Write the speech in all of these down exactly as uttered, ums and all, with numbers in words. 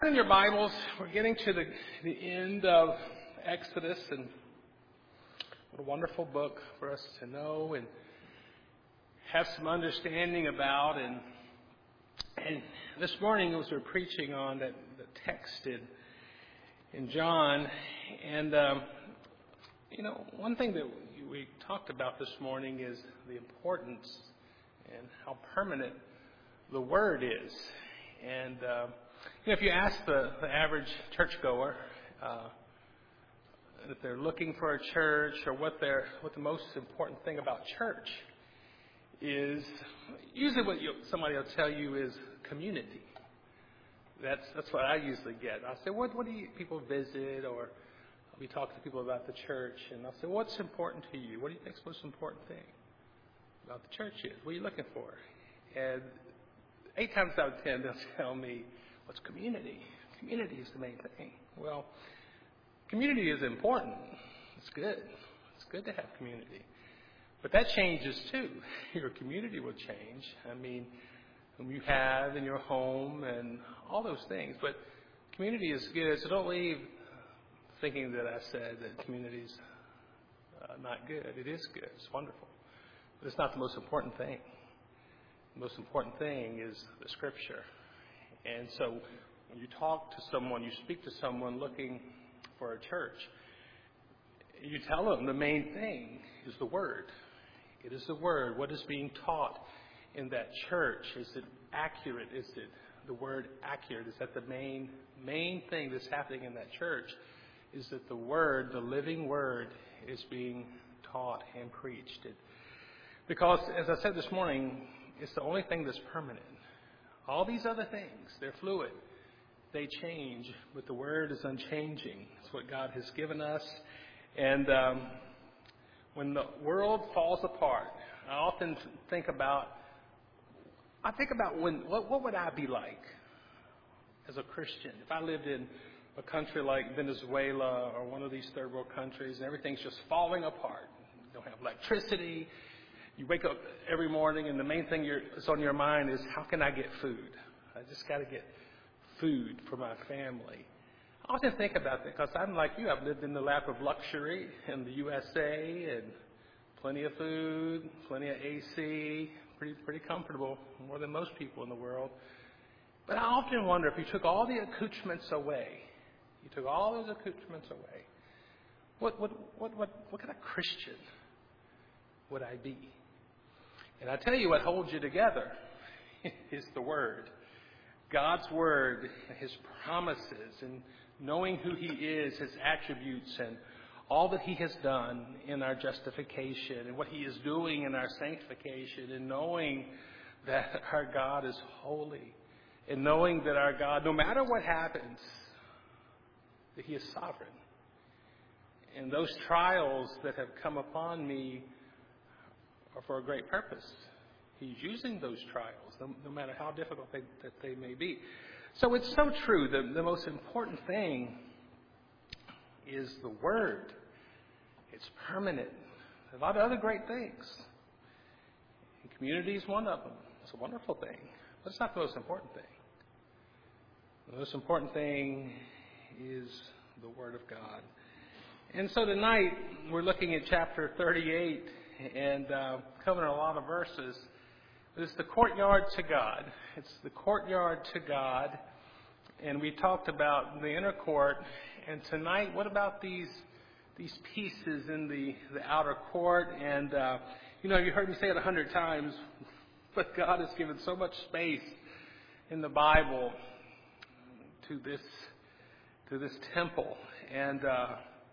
In your Bibles, we're getting to the, the end of Exodus, and what a wonderful book for us to know and have some understanding about. And and this morning, as we were preaching on that the text in, in John, and um, you know, one thing that we talked about this morning is the importance and how permanent the Word is, and. Uh, You know, if you ask the, the average churchgoer uh, if they're looking for a church or what they're, what the most important thing about church is, usually what you, somebody will tell you is community. That's that's what I usually get. I'll say, what what do you people visit, or we talk to people about the church, and I'll say, what's important to you? What do you think is the most important thing about the church is? What are you looking for? And eight times out of ten, they'll tell me, what's community? Community is the main thing. Well, community is important. It's good. It's good to have community. But that changes too. Your community will change. I mean, whom you have in your home and all those things. But community is good. So don't leave thinking that I said that community's uh, not good. It is good. It's wonderful. But it's not the most important thing. The most important thing is the Scripture. And so when you talk to someone, you speak to someone looking for a church, you tell them the main thing is the Word. It is the Word. What is being taught in that church? Is it accurate? Is it the Word accurate? Is that the main main thing that's happening in that church? Is that the Word, the living Word, is being taught and preached? It, because, as I said this morning, it's the only thing that's permanent. All these other things, they're fluid. They change, but the Word is unchanging. It's what God has given us. And um, when the world falls apart, I often think about, I think about when, what, what would I be like as a Christian if I lived in a country like Venezuela or one of these third world countries and everything's just falling apart. You don't have electricity. You wake up every morning and the main thing you're, that's on your mind is, how can I get food? I just got to get food for my family. I often think about that because I'm like you. I've lived in the lap of luxury in the U S A and plenty of food, plenty of A C, pretty pretty comfortable, more than most people in the world. But I often wonder if you took all the accoutrements away, you took all those accoutrements away, what what what what, what kind of Christian would I be? And I tell you what holds you together is the Word. God's Word, His promises, and knowing who He is, His attributes, and all that He has done in our justification, and what He is doing in our sanctification, and knowing that our God is holy, and knowing that our God, no matter what happens, that He is sovereign. And those trials that have come upon me are for a great purpose. He's using those trials, no, no matter how difficult they, that they may be. So it's so true. The, the most important thing is the Word. It's permanent. A lot of other great things. And community is one of them. It's a wonderful thing. But it's not the most important thing. The most important thing is the Word of God. And so tonight, we're looking at chapter thirty-eight and uh, covering a lot of verses. But it's the courtyard to God. It's the courtyard to God. And we talked about the inner court. And tonight, what about these these pieces in the, the outer court? And, uh, you know, you heard me say it a hundred times, but God has given so much space in the Bible to this to this temple and uh,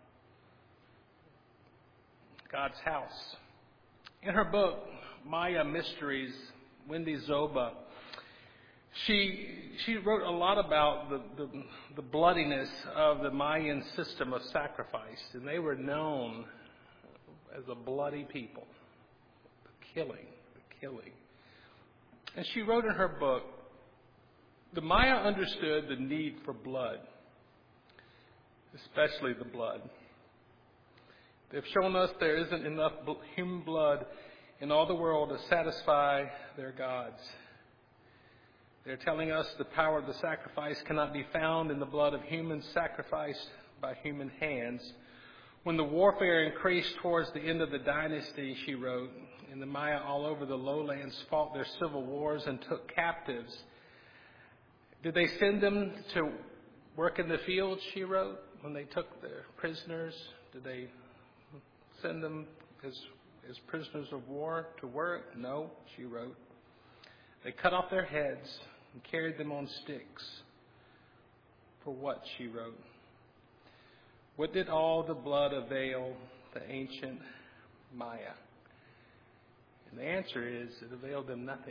God's house. In her book, Maya Mysteries, Wendy Zoba, she she wrote a lot about the, the, the bloodiness of the Mayan system of sacrifice, and they were known as a bloody people, the killing, the killing. And she wrote in her book, the Maya understood the need for blood, especially the blood. They've shown us there isn't enough human blood in all the world to satisfy their gods. They're telling us the power of the sacrifice cannot be found in the blood of humans sacrificed by human hands. When the warfare increased towards the end of the dynasty, she wrote, and the Maya all over the lowlands fought their civil wars and took captives, did they send them to work in the fields, she wrote, when they took their prisoners? Did they send them as, as prisoners of war to work? No, she wrote. They cut off their heads and carried them on sticks. For what, she wrote? What did all the blood avail the ancient Maya? And the answer is, it availed them nothing.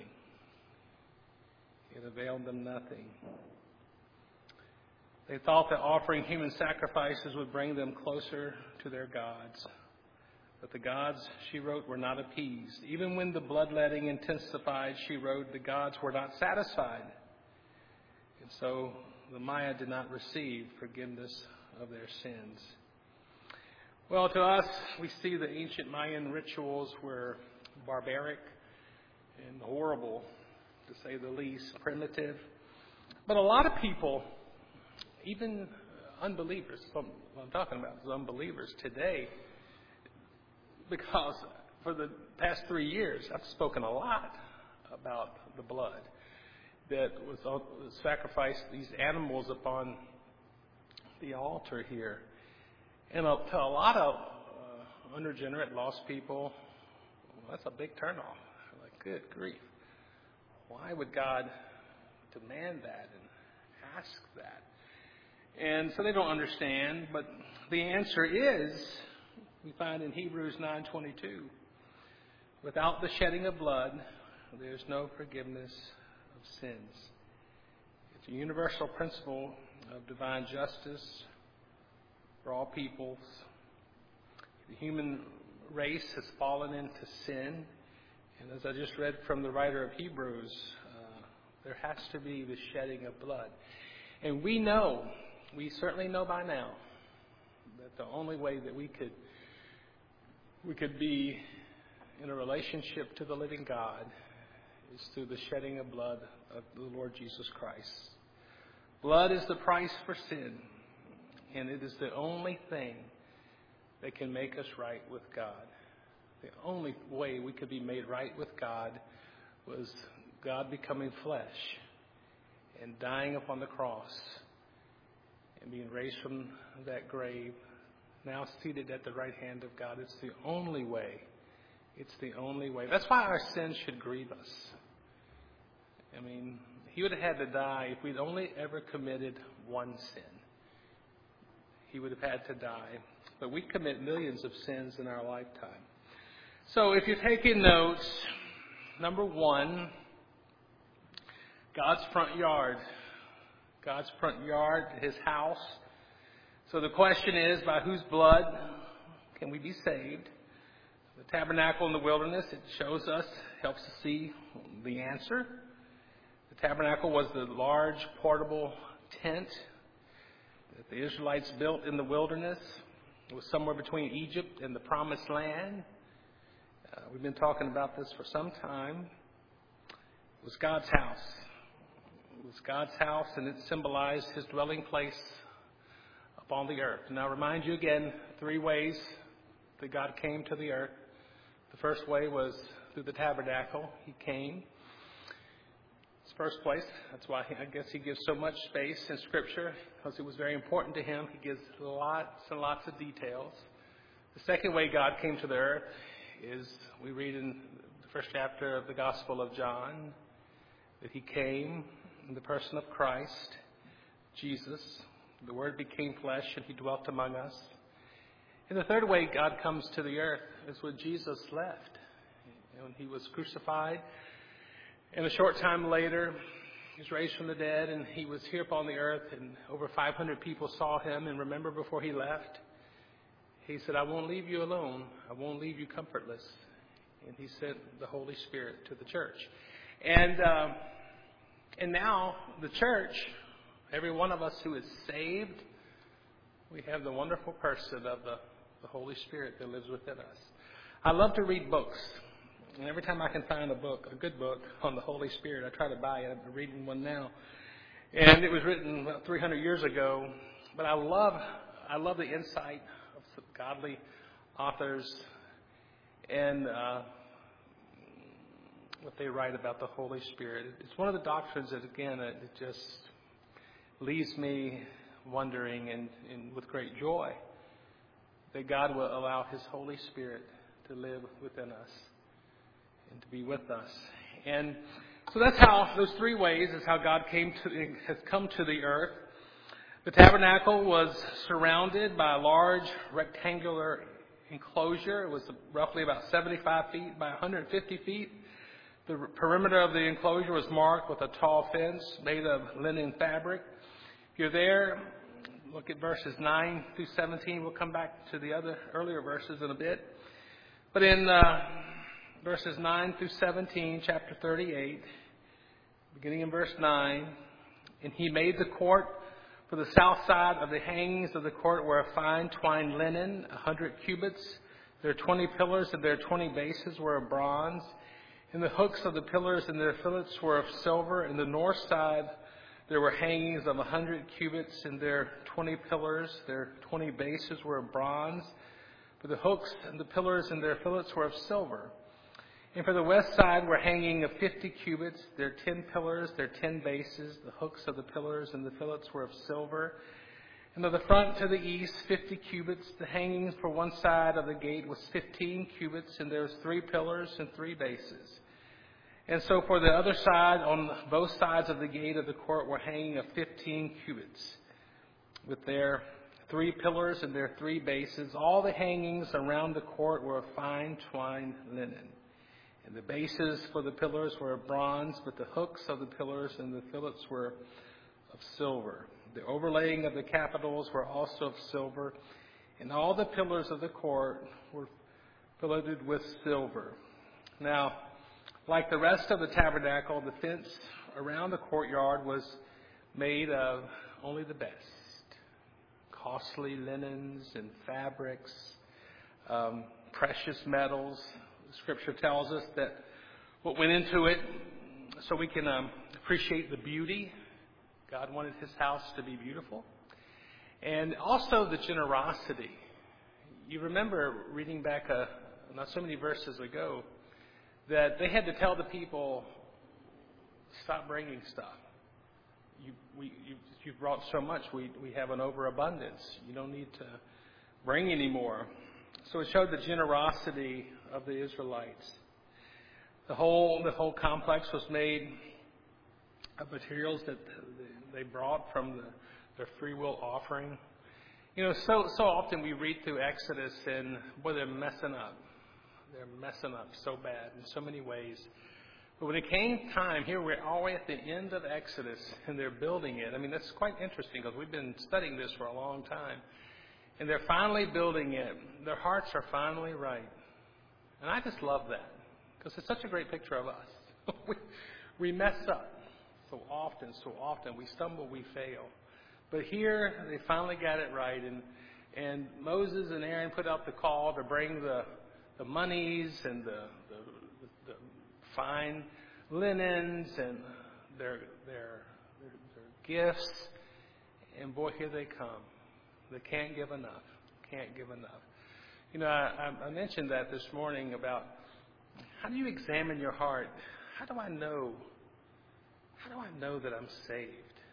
It availed them nothing. They thought that offering human sacrifices would bring them closer to their gods. But the gods, she wrote, were not appeased. Even when the bloodletting intensified, she wrote, the gods were not satisfied. And so the Maya did not receive forgiveness of their sins. Well, to us, we see the ancient Mayan rituals were barbaric and horrible, to say the least, primitive. But a lot of people, even unbelievers, what I'm talking about is unbelievers today, because for the past three years, I've spoken a lot about the blood that was sacrificed, these animals upon the altar here. And to a lot of uh, unregenerate, lost people, well, that's a big turnoff. Like, good grief. Why would God demand that and ask that? And so they don't understand, but the answer is, we find in Hebrews nine twenty-two, without the shedding of blood, there's no forgiveness of sins. It's a universal principle of divine justice for all peoples. The human race has fallen into sin, and as I just read from the writer of Hebrews, uh, there has to be the shedding of blood. And we know, we certainly know by now, that the only way that we could we could be in a relationship to the living God is through the shedding of blood of the Lord Jesus Christ. Blood is the price for sin, and it is the only thing that can make us right with God. The only way we could be made right with God was God becoming flesh and dying upon the cross and being raised from that grave, now seated at the right hand of God. It's the only way. It's the only way. That's why our sins should grieve us. I mean, he would have had to die if we'd only ever committed one sin. He would have had to die. But we commit millions of sins in our lifetime. So if you're taking notes, number one, God's front yard. God's front yard, his house. So the question is, by whose blood can we be saved? The tabernacle in the wilderness, it shows us, helps us see the answer. The tabernacle was the large portable tent that the Israelites built in the wilderness. It was somewhere between Egypt and the Promised Land. Uh, we've been talking about this for some time. It was God's house. It was God's house, and it symbolized his dwelling place upon the earth. And I'll remind you again, three ways that God came to the earth. The first way was through the tabernacle. He came. It's first place. That's why I guess he gives so much space in Scripture, because it was very important to him. He gives lots and lots of details. The second way God came to the earth is, we read in the first chapter of the Gospel of John, that he came in the person of Christ, Jesus. The Word became flesh and he dwelt among us. And the third way God comes to the earth is when Jesus left. When he was crucified. And a short time later, he was raised from the dead, and he was here upon the earth, and over five hundred people saw him. And remember, before he left, he said, I won't leave you alone. I won't leave you comfortless. And he sent the Holy Spirit to the church. And, uh, and now the church, every one of us who is saved, we have the wonderful person of the, the Holy Spirit that lives within us. I love to read books. And every time I can find a book, a good book on the Holy Spirit, I try to buy it. I'm reading one now. And it was written about three hundred years ago. But I love, I love the insight of some godly authors and uh, what they write about the Holy Spirit. It's one of the doctrines that, again, it just leaves me wondering and, and with great joy that God will allow His Holy Spirit to live within us and to be with us. And so that's how, those three ways is how God came to, has come to the earth. The tabernacle was surrounded by a large rectangular enclosure. It was roughly about seventy-five feet by one hundred fifty feet. The perimeter of the enclosure was marked with a tall fence made of linen fabric. If you're there, look at verses nine through seventeen. We'll come back to the other earlier verses in a bit. But in uh, verses nine through seventeen, chapter thirty-eight, beginning in verse nine, and he made the court for the south side of the hangings of the court were of fine twined linen, a hundred cubits. Their twenty pillars and their twenty bases were of bronze. And the hooks of the pillars and their fillets were of silver. In the north side there were hangings of a hundred cubits, and their twenty pillars, their twenty bases were of bronze. For the hooks and the pillars and their fillets were of silver. And for the west side were hanging of fifty cubits, their ten pillars, their ten bases, the hooks of the pillars and the fillets were of silver. And of the front to the east, fifty cubits. The hangings for one side of the gate was fifteen cubits, and there was three pillars and three bases. And so for the other side, on both sides of the gate of the court were hanging of fifteen cubits, with their three pillars and their three bases. All the hangings around the court were of fine twined linen. And the bases for the pillars were of bronze, but the hooks of the pillars and the fillets were of silver. The overlaying of the capitals were also of silver, and all the pillars of the court were filleted with silver. Now, like the rest of the tabernacle, the fence around the courtyard was made of only the best. Costly linens and fabrics, um, precious metals. Scripture tells us that what went into it so we can um, appreciate the beauty. God wanted His house to be beautiful. And also the generosity. You remember reading back a, not so many verses ago that they had to tell the people, stop bringing stuff. You, we, you, you've brought so much, we, we have an overabundance. You don't need to bring any more. So it showed the generosity of the Israelites. The whole the whole complex was made of materials that they brought from the, their free will offering. You know, so so often we read through Exodus and boy, they're messing up. They're messing up so bad in so many ways. But when it came time, here we're all the way at the end of Exodus, and they're building it. I mean, that's quite interesting because we've been studying this for a long time. And they're finally building it. Their hearts are finally right. And I just love that because it's such a great picture of us. we, we mess up so often, so often. We stumble, we fail. But here, they finally got it right. And and Moses and Aaron put out the call to bring the, the monies and the, the, the, the fine linens and their, their, their, their gifts. And boy, here they come. They can't give enough. Can't give enough. You know, I, I mentioned that this morning about how do you examine your heart? How do I know? How do I know that I'm saved?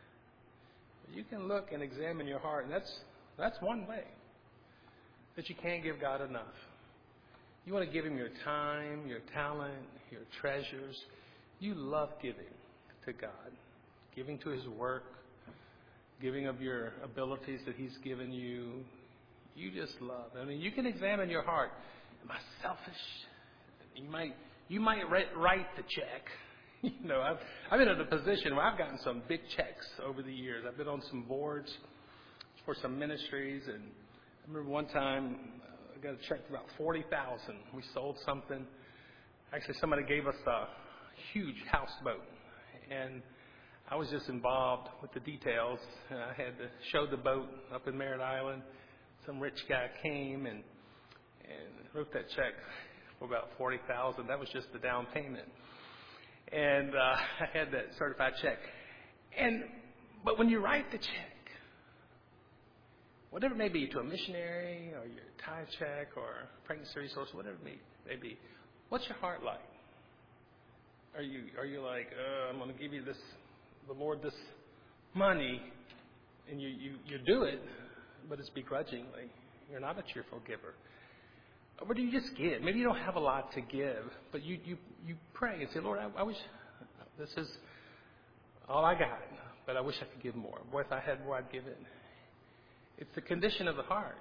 You can look and examine your heart, and that's that's one way that you can't give God enough. You want to give Him your time, your talent, your treasures. You love giving to God, giving to His work, giving of your abilities that He's given you. You just love. I mean, you can examine your heart. Am I selfish? You might you might write, write the check. You know, I've I've been in a position where I've gotten some big checks over the years. I've been on some boards for some ministries, and I remember one time I got a check for about forty thousand. We sold something. Actually, somebody gave us a huge houseboat, and I was just involved with the details. I had to show the boat up in Merritt Island. Some rich guy came and and wrote that check for about forty thousand dollars. That was just the down payment. And uh, I had that certified check. And but when you write the check, whatever it may be, to a missionary or your tithe check or pregnancy resource, whatever it may, may be, what's your heart like? Are you are you like, uh, I'm going to give you this, the Lord, this money, and you, you, you do it, but it's begrudgingly. You're not a cheerful giver. Or do you just give? Maybe you don't have a lot to give, but you, you, you pray and say, Lord, I, I wish this is all I got, but I wish I could give more. Boy, if I had more, I'd give it. It's the condition of the heart.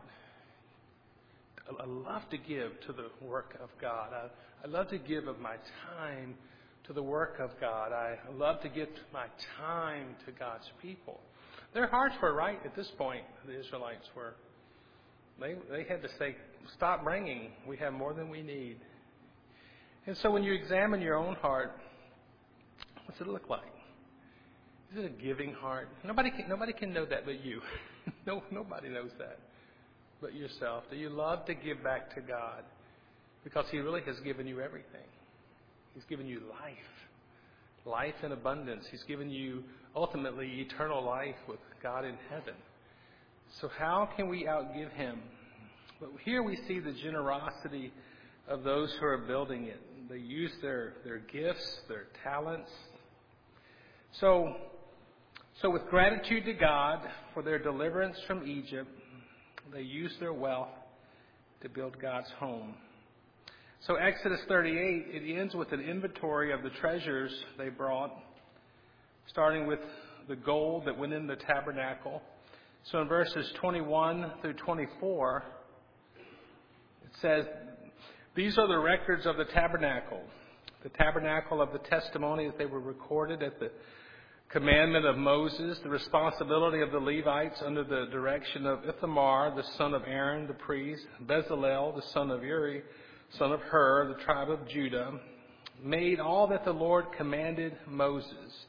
I love to give to the work of God. I, I love to give of my time to the work of God. I love to give my time to God's people. Their hearts were right at this point. The Israelites were. They they had to say, stop bringing. We have more than we need. And so when you examine your own heart, what's it look like? Is it a giving heart? Nobody can, nobody can know that but you. no, nobody knows that but yourself. Do you love to give back to God? Because He really has given you everything. He's given you life, life in abundance. He's given you ultimately eternal life with God in heaven. So how can we outgive Him? But here we see the generosity of those who are building it. They use their, their gifts, their talents. So, so with gratitude to God for their deliverance from Egypt, they use their wealth to build God's home. So Exodus thirty-eight, it ends with an inventory of the treasures they brought, starting with the gold that went in the tabernacle. So in verses twenty-one through twenty-four, it says, these are the records of the tabernacle, the tabernacle of the testimony, that they were recorded at the commandment of Moses, the responsibility of the Levites under the direction of Ithamar, the son of Aaron, the priest, Bezalel, the son of Uri, son of Hur, the tribe of Judah, made all that the Lord commanded Moses.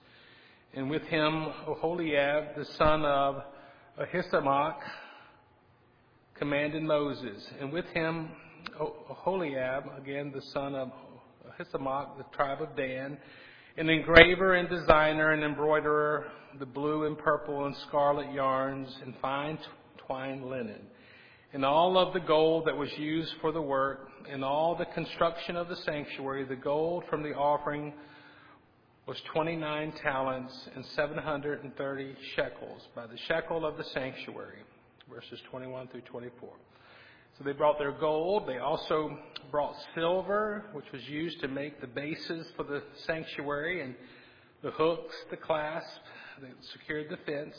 And with him Oholiab, the son of Ahisamach, commanded Moses. And with him Oholiab, again the son of Ahisamach, the tribe of Dan, an engraver and designer and embroiderer, the blue and purple and scarlet yarns and fine twined linen. And all of the gold that was used for the work, and all the construction of the sanctuary, the gold from the offering was twenty-nine talents and seven hundred thirty shekels by the shekel of the sanctuary, verses twenty-one through twenty-four. So they brought their gold. They also brought silver, which was used to make the bases for the sanctuary, and the hooks, the clasp that secured the fence.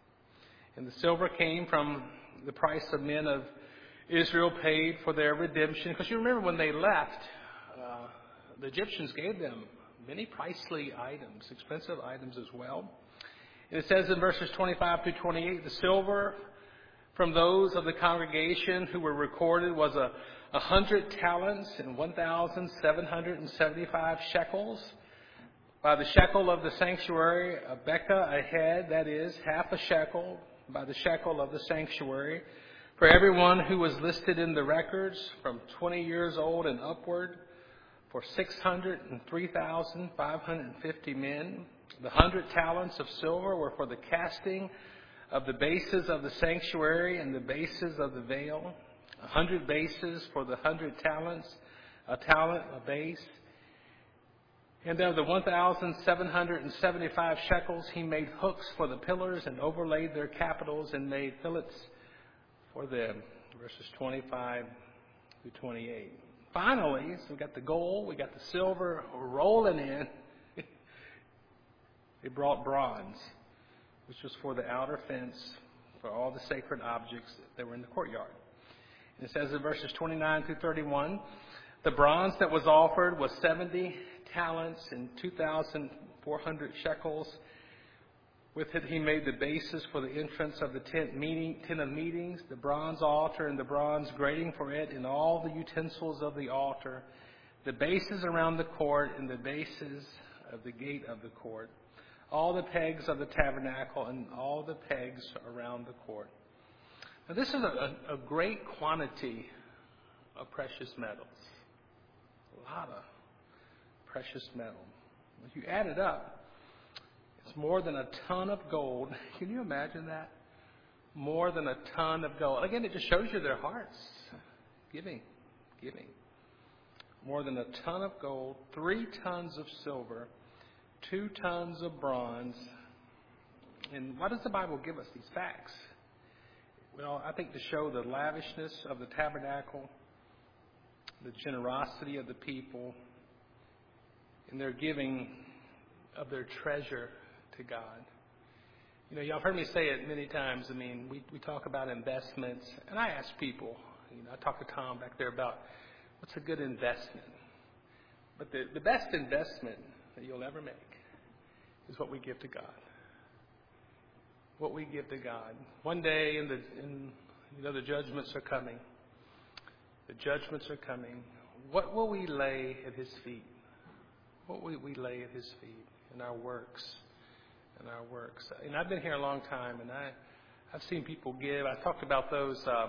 And the silver came from the price of men of Israel paid for their redemption. Because you remember when they left, uh, the Egyptians gave them many pricely items, expensive items as well. And it says in verses twenty-five through twenty-eight, the silver from those of the congregation who were recorded was a, a hundred talents and one thousand seven hundred and seventy-five shekels. By the shekel of the sanctuary, a bekah a head, that is, half a shekel, by the shekel of the sanctuary, for everyone who was listed in the records from twenty years old and upward, for six hundred three thousand five hundred fifty men. The hundred talents of silver were for the casting of the bases of the sanctuary and the bases of the veil. A hundred bases for the hundred talents, a talent, a base. And of the one thousand seven hundred seventy-five shekels, he made hooks for the pillars and overlaid their capitals and made fillets for them. Verses twenty-five through twenty-eight. Finally, so we got the gold, we got the silver rolling in. They brought bronze, which was for the outer fence, for all the sacred objects that were in the courtyard. And it says in verses twenty-nine through thirty-one, the bronze that was offered was seventy talents and two thousand four hundred shekels. With it he made the bases for the entrance of the tent, meeting, tent of meetings, the bronze altar and the bronze grating for it, and all the utensils of the altar, the bases around the court and the bases of the gate of the court, all the pegs of the tabernacle and all the pegs around the court. Now this is a, a great quantity of precious metals. A lot of precious metal. If you add it up, it's more than a ton of gold. Can you imagine that? More than a ton of gold. Again, it just shows you their hearts. Giving, giving. More than a ton of gold, three tons of silver, two tons of bronze. And why does the Bible give us these facts? Well, I think to show the lavishness of the tabernacle, the generosity of the people, and their giving of their treasure to God. You know, y'all have heard me say it many times. I mean, we, we talk about investments, and I ask people, you know, I talked to Tom back there about what's a good investment. But the, the best investment that you'll ever make is what we give to God. What we give to God. One day, in the, in, you know, the judgments are coming. The judgments are coming. What will we lay at His feet? What will we lay at His feet in our works? In our works. And I've been here a long time, and I, I've seen people give. I talked about those, uh,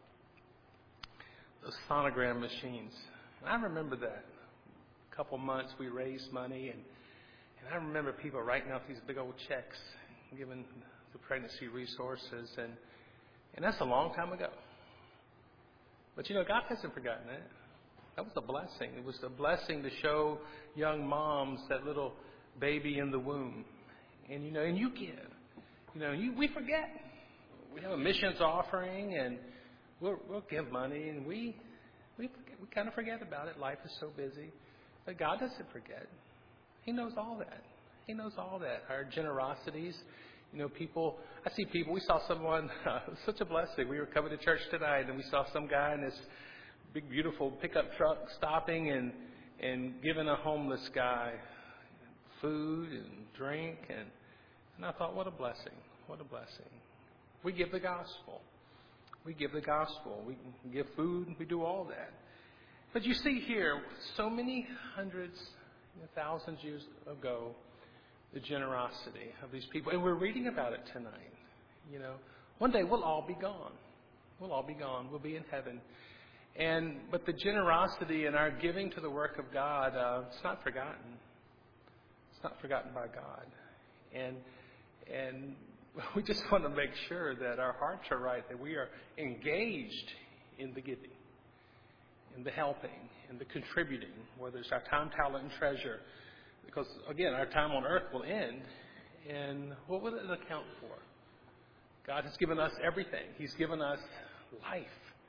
those sonogram machines. And I remember that. A couple months we raised money, and, and I remember people writing out these big old checks, giving the pregnancy resources, and and that's a long time ago. But you know, God hasn't forgotten that. That was a blessing. It was a blessing to show young moms that little baby in the womb. And you know, and you give. You know, you we forget. We have a missions offering, and we'll we'll give money, and we we forget, we kind of forget about it. Life is so busy, but God doesn't forget. He knows all that. He knows all that. Our generosities. You know, people, I see people, we saw someone, uh, it was such a blessing. We were coming to church tonight, and we saw some guy in this big, beautiful pickup truck stopping and, and giving a homeless guy food and drink. And, and I thought, what a blessing. What a blessing. We give the gospel. We give the gospel. We give food. We do all that. But you see here, so many hundreds, you know, thousands years ago, the generosity of these people. And we're reading about it tonight. You know, one day we'll all be gone. We'll all be gone. We'll be in heaven. And but the generosity and our giving to the work of God, uh, it's not forgotten. It's not forgotten by God. And and we just want to make sure that our hearts are right, that we are engaged in the giving, in the helping, in the contributing, whether it's our time, talent, and treasure. Because, again, our time on earth will end, and what will it account for? God has given us everything. He's given us life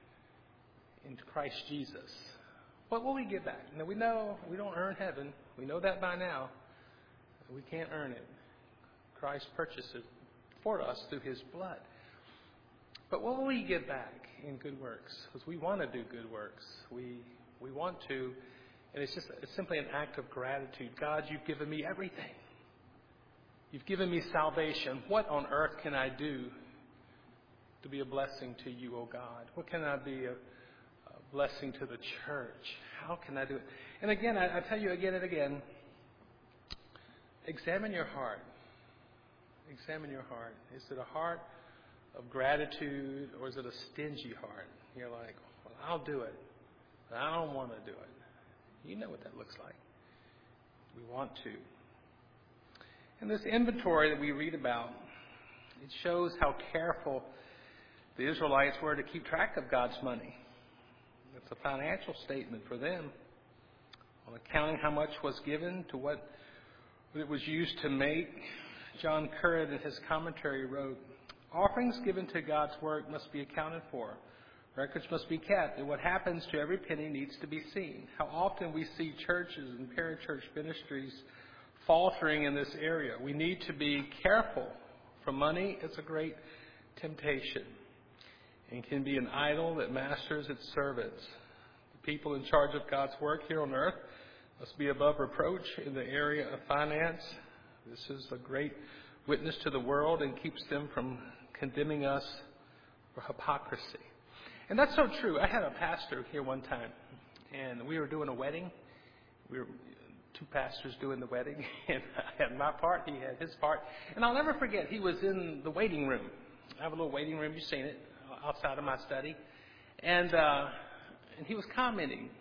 in Christ Jesus. What will we give back? Now, we know we don't earn heaven. We know that by now. We can't earn it. Christ purchased it for us through His blood. But what will we give back in good works? Because we want to do good works. We we want to. And it's just it's simply an act of gratitude. God, you've given me everything. You've given me salvation. What on earth can I do to be a blessing to you, O God? What can I be a, a blessing to the church? How can I do it? And again, I, I tell you again and again, examine your heart. Examine your heart. Is it a heart of gratitude, or is it a stingy heart? You're like, well, I'll do it, but I don't want to do it. You know what that looks like. We want to. And this inventory that we read about, it shows how careful the Israelites were to keep track of God's money. It's a financial statement for them on accounting how much was given to what it was used to make. John Currid in his commentary wrote, offerings given to God's work must be accounted for. Records must be kept, and what happens to every penny needs to be seen. How often we see churches and parachurch ministries faltering in this area. We need to be careful, for money is a great temptation and can be an idol that masters its servants. The people in charge of God's work here on earth must be above reproach in the area of finance. This is a great witness to the world and keeps them from condemning us for hypocrisy. And that's so true. I had a pastor here one time, and we were doing a wedding. We were two pastors doing the wedding, and I had my part, he had his part. And I'll never forget, he was in the waiting room. I have a little waiting room, you've seen it, outside of my study. And uh, and he was commenting.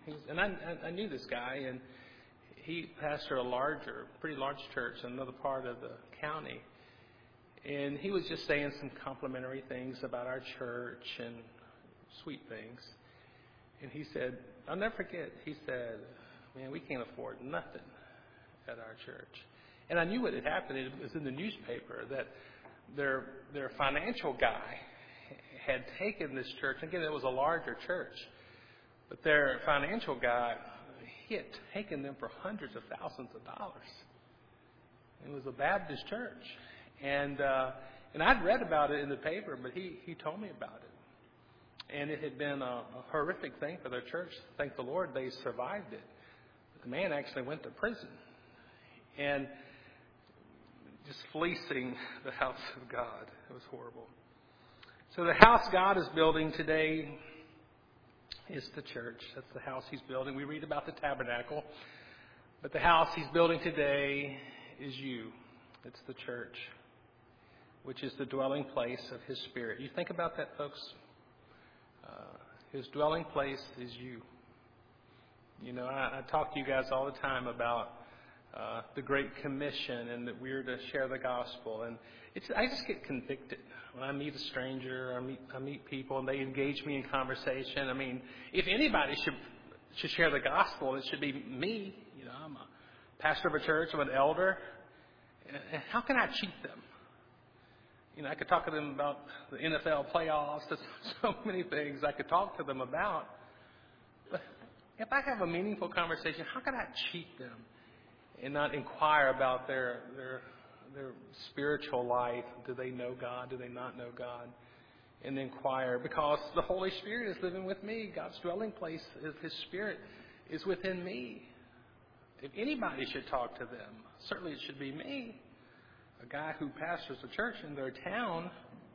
He was, and I, I, I knew this guy, and he pastored a larger, pretty large church in another part of the county. And he was just saying some complimentary things about our church and sweet things. And he said, I'll never forget, he said, man, we can't afford nothing at our church. And I knew what had happened. It was in the newspaper that their their financial guy had taken this church. Again, it was a larger church. But their financial guy, he had taken them for hundreds of thousands of dollars. It was a Baptist church. And uh, and I'd read about it in the paper, but he, he told me about it. And it had been a, a horrific thing for their church. Thank the Lord they survived it. The man actually went to prison. And just fleecing the house of God. It was horrible. So the house God is building today is the church. That's the house he's building. We read about the tabernacle. But the house he's building today is you. It's the church, which is the dwelling place of his Spirit. You think about that, folks? Uh, his dwelling place is you. You know, I, I talk to you guys all the time about uh, the Great Commission and that we're to share the gospel. And it's, I just get convicted when I meet a stranger, I meet, I meet people, and they engage me in conversation. I mean, if anybody should should share the gospel, it should be me. You know, I'm a pastor of a church, I'm an elder. And how can I cheat them? You know, I could talk to them about the N F L playoffs. There's so many things I could talk to them about. But if I have a meaningful conversation, how can I cheat them and not inquire about their their their spiritual life? Do they know God? Do they not know God? And inquire, because the Holy Spirit is living with me. God's dwelling place, is His Spirit, is within me. If anybody should talk to them, certainly it should be me, a guy who pastors a church in their town.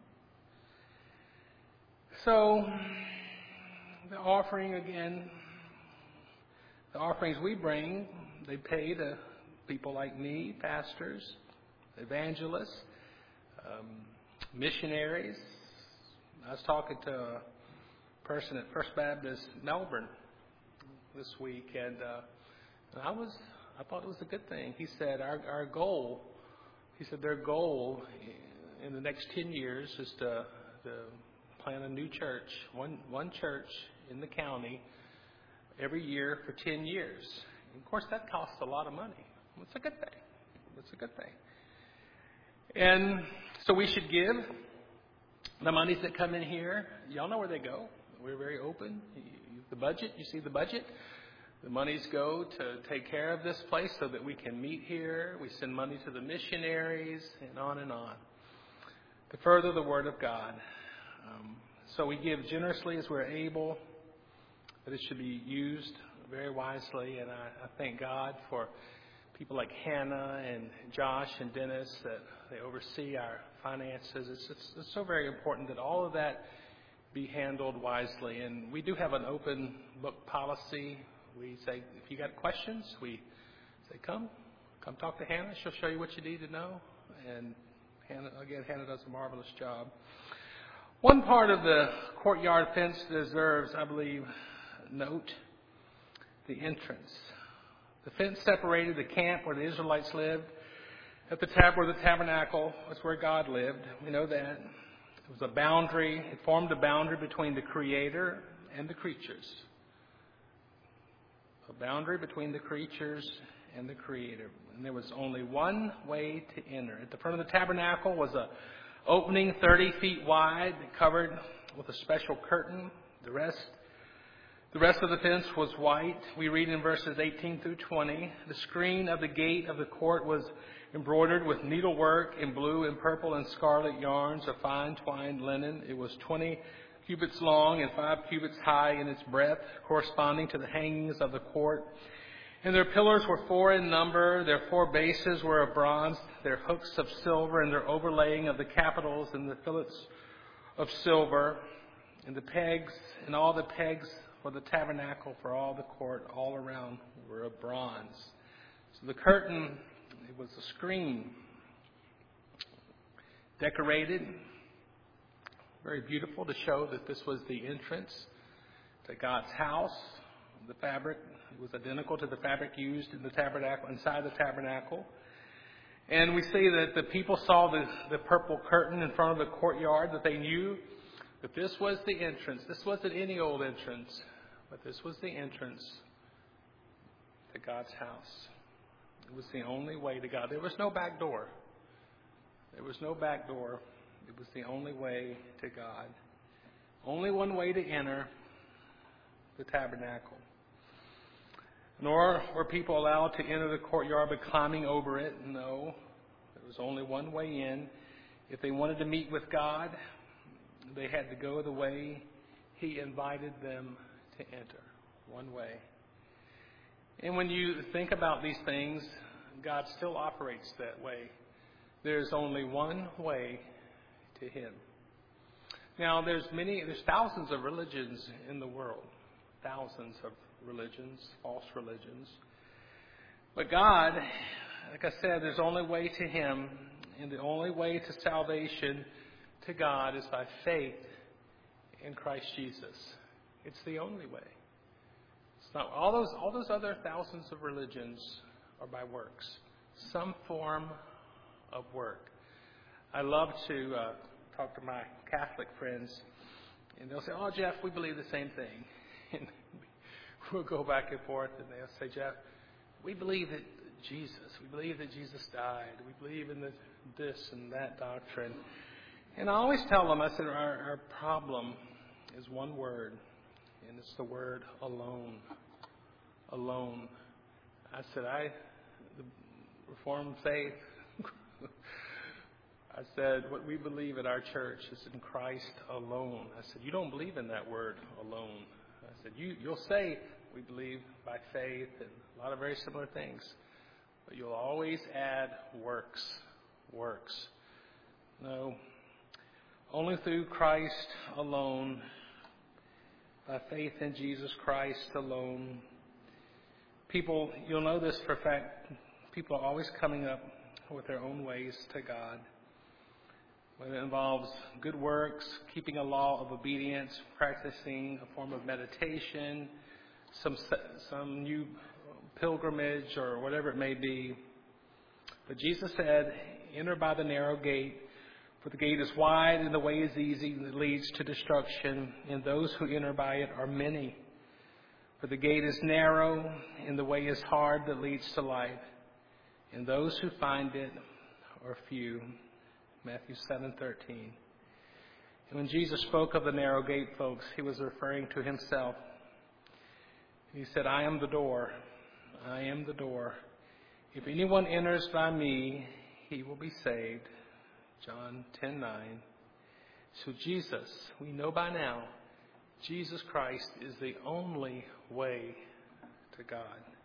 So, the offering again, the offerings we bring, they pay to people like me, pastors, evangelists, um, missionaries. I was talking to a person at First Baptist Melbourne this week, and uh, I was, I thought it was a good thing. He said our our goal, he said their goal in the next ten years is to, to plant a new church, one one church in the county every year for ten years. And of course, that costs a lot of money. It's a good thing. It's a good thing. And so we should give the monies that come in here. Y'all know where they go. We're very open. The budget, you see the budget? The monies go to take care of this place so that we can meet here. We send money to the missionaries and on and on to further the Word of God. Um, so we give generously as we're able, but it should be used very wisely. And I, I thank God for people like Hannah and Josh and Dennis that they oversee our finances. It's, it's, it's so very important that all of that be handled wisely. And we do have an open book policy. We say, if you got questions, we say, come, come talk to Hannah. She'll show you what you need to know. And Hannah, again, Hannah does a marvelous job. One part of the courtyard fence deserves, I believe, note: the entrance. The fence separated the camp where the Israelites lived. At the tab where the tabernacle was where God lived. We know that. It was a boundary. It formed a boundary between the Creator and the creatures. A boundary between the creatures and the Creator. And there was only one way to enter. At the front of the tabernacle was a opening thirty feet wide, covered with a special curtain. The rest, the rest of the fence was white. We read in verses eighteen through twenty. The screen of the gate of the court was embroidered with needlework in blue and purple and scarlet yarns of fine twined linen. It was twenty cubits long and five cubits high in its breadth, corresponding to the hangings of the court. And their pillars were four in number. Their four bases were of bronze, their hooks of silver, and their overlaying of the capitals and the fillets of silver. And the pegs, and all the pegs for the tabernacle for all the court all around were of bronze. So the curtain, it was a screen, decorated, very beautiful, to show that this was the entrance to God's house, The fabric was identical to the fabric used in the tabernacle, inside the tabernacle. And we see that the people saw the, the purple curtain in front of the courtyard, that they knew that this was the entrance. This wasn't any old entrance, but this was the entrance to God's house. It was the only way to God. There was no back door. There was no back door. It was the only way to God. Only one way to enter the tabernacle. Nor were people allowed to enter the courtyard by climbing over it. No, there was only one way in. If they wanted to meet with God, they had to go the way He invited them to enter. One way. And when you think about these things, God still operates that way. There's only one way to Him. Now, there's many, there's thousands of religions in the world. Thousands of religions, false religions. But God, like I said, there's only way to Him, and the only way to salvation to God is by faith in Christ Jesus. It's the only way. It's not all those all those other thousands of religions are by works, some form of work. I love to uh, talk to my Catholic friends, and they'll say, "Oh, Jeff, we believe the same thing." And we'll go back and forth, and they'll say, "Jeff, we believe that Jesus, we believe that Jesus died. We believe in the, this and that doctrine." And I always tell them, I said, our, our problem is one word, and it's the word alone. Alone. I said, I, the Reformed faith, I said, what we believe at our church is in Christ alone. I said, you don't believe in that word alone. I said, you, you'll say we believe by faith and a lot of very similar things, but you'll always add works, works. No, only through Christ alone, by faith in Jesus Christ alone. People, you'll know this for a fact, people are always coming up with their own ways to God. Whether it involves good works, keeping a law of obedience, practicing a form of meditation, some some new pilgrimage or whatever it may be. But Jesus said, enter by the narrow gate, for the gate is wide and the way is easy that leads to destruction, and those who enter by it are many. For the gate is narrow and the way is hard that leads to life, and those who find it are few. Matthew seven thirteen. And when Jesus spoke of the narrow gate, folks, He was referring to Himself. He said, I am the door. I am the door. If anyone enters by me, he will be saved. John ten nine. So Jesus, we know by now, Jesus Christ is the only way to God.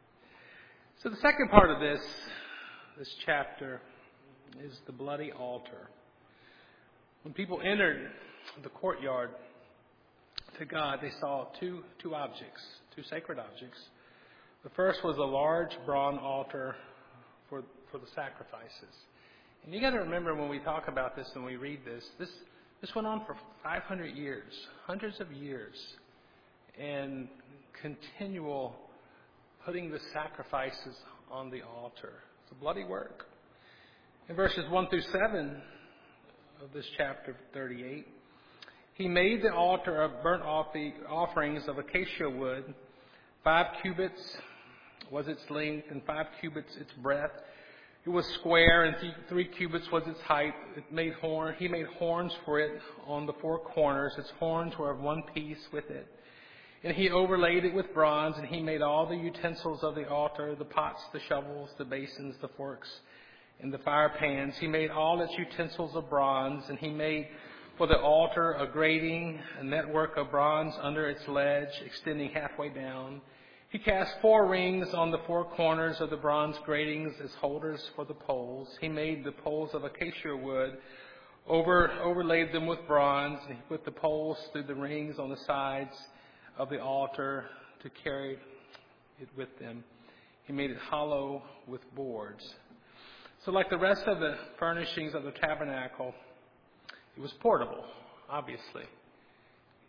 So the second part of this, this chapter, is the bloody altar. When people entered the courtyard to God, they saw two two objects, two sacred objects. The first was a large bronze altar for for the sacrifices. And you got to remember when we talk about this and we read this, this this went on for five hundred years, hundreds of years, and continual putting the sacrifices on the altar. It's a bloody work. In verses one through seven of this chapter thirty-eight, He made the altar of burnt offerings of acacia wood. Five cubits was its length, and five cubits its breadth. It was square, and three cubits was its height. It made horn. He made horns for it on the four corners. Its horns were of one piece with it. And he overlaid it with bronze, and he made all the utensils of the altar, the pots, the shovels, the basins, the forks, and the fire pans. He made all its utensils of bronze, and he made for the altar a grating, a network of bronze under its ledge, extending halfway down. He cast four rings on the four corners of the bronze gratings as holders for the poles. He made the poles of acacia wood, over, overlaid them with bronze, and he put the poles through the rings on the sides of the altar to carry it with them. He made it hollow with boards. So like the rest of the furnishings of the tabernacle, it was portable, obviously.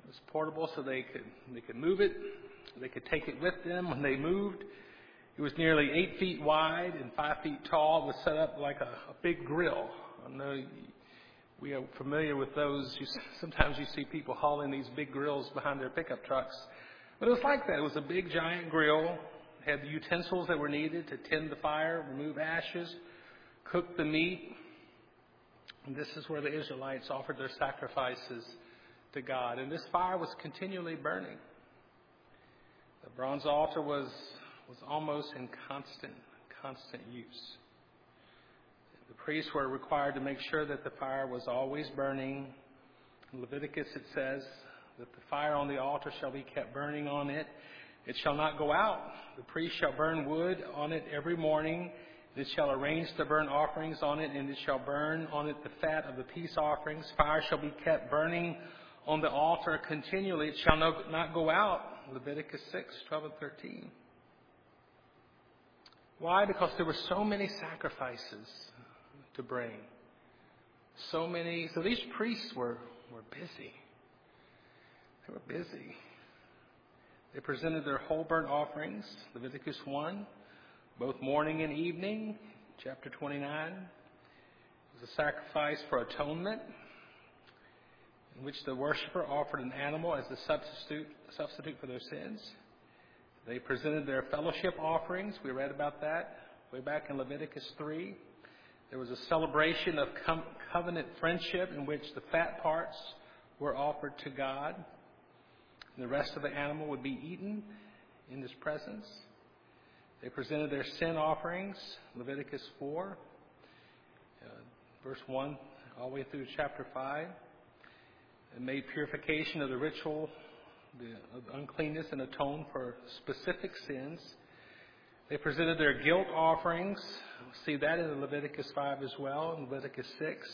It was portable, so they could they could move it. They could take it with them when they moved. It was nearly eight feet wide and five feet tall. It was set up like a, a big grill. I know we are familiar with those. You, sometimes you see people hauling these big grills behind their pickup trucks. But it was like that. It was a big, giant grill. It had the utensils that were needed to tend the fire, remove ashes, cook the meat. And this is where the Israelites offered their sacrifices to God. And this fire was continually burning. The bronze altar was, was almost in constant, constant use. The priests were required to make sure that the fire was always burning. In Leviticus it says that the fire on the altar shall be kept burning on it. It shall not go out. The priest shall burn wood on it every morning. It shall arrange the burnt offerings on it, and it shall burn on it the fat of the peace offerings. Fire shall be kept burning on the altar continually. It shall no, not go out. Leviticus six, twelve and thirteen. Why? Because there were so many sacrifices to bring. So many. So these priests were, were busy. They were busy. They presented their whole burnt offerings, Leviticus one, both morning and evening, chapter twenty-nine. It was a sacrifice for atonement, in which the worshiper offered an animal as the substitute, substitute for their sins. They presented their fellowship offerings. We read about that way back in Leviticus three. There was a celebration of com- covenant friendship in which the fat parts were offered to God. And the rest of the animal would be eaten in His presence. They presented their sin offerings, Leviticus four, uh, verse one, all the way through chapter five. They made purification of the ritual, the of uncleanness, and atoned for specific sins. They presented their guilt offerings. See that in Leviticus five as well, in Leviticus six.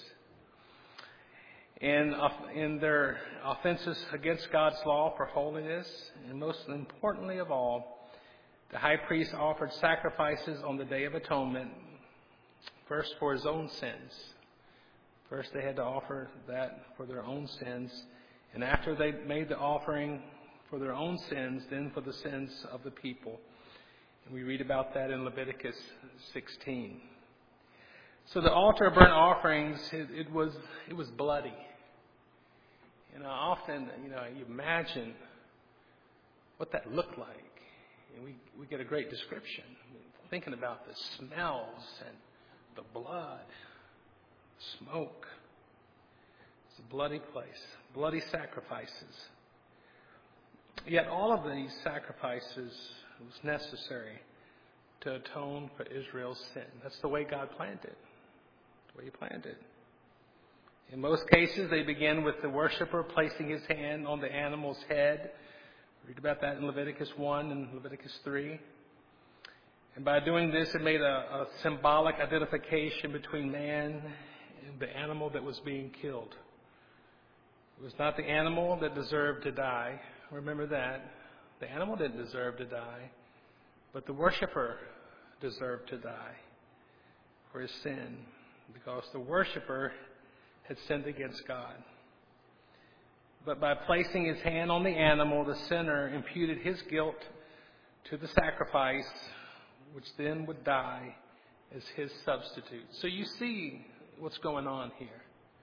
And in their offenses against God's law for holiness, and most importantly of all, the high priest offered sacrifices on the Day of Atonement, first for his own sins. First they had to offer that for their own sins, and after they made the offering for their own sins, then for the sins of the people. And we read about that in Leviticus sixteen. So the altar of burnt offerings, it, it was it was bloody. You know, often, you know, you imagine what that looked like. And we, we get a great description. Thinking about the smells and the blood, smoke. It's a bloody place, bloody sacrifices. Yet all of these sacrifices was necessary to atone for Israel's sin. That's the way God planned it. The way He planned it. In most cases, they begin with the worshiper placing his hand on the animal's head. Read about that in Leviticus one and Leviticus three. And by doing this, it made a, a symbolic identification between man and the animal that was being killed. It was not the animal that deserved to die. Remember that. The animal didn't deserve to die, but the worshiper deserved to die for his sin, because the worshiper had sinned against God. But by placing his hand on the animal, the sinner imputed his guilt to the sacrifice, which then would die as his substitute. So you see what's going on here.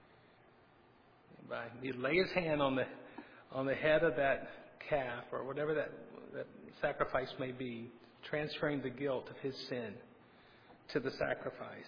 By, he'd lay his hand on the on the head of that calf, or whatever that, that sacrifice may be, transferring the guilt of his sin to the sacrifice.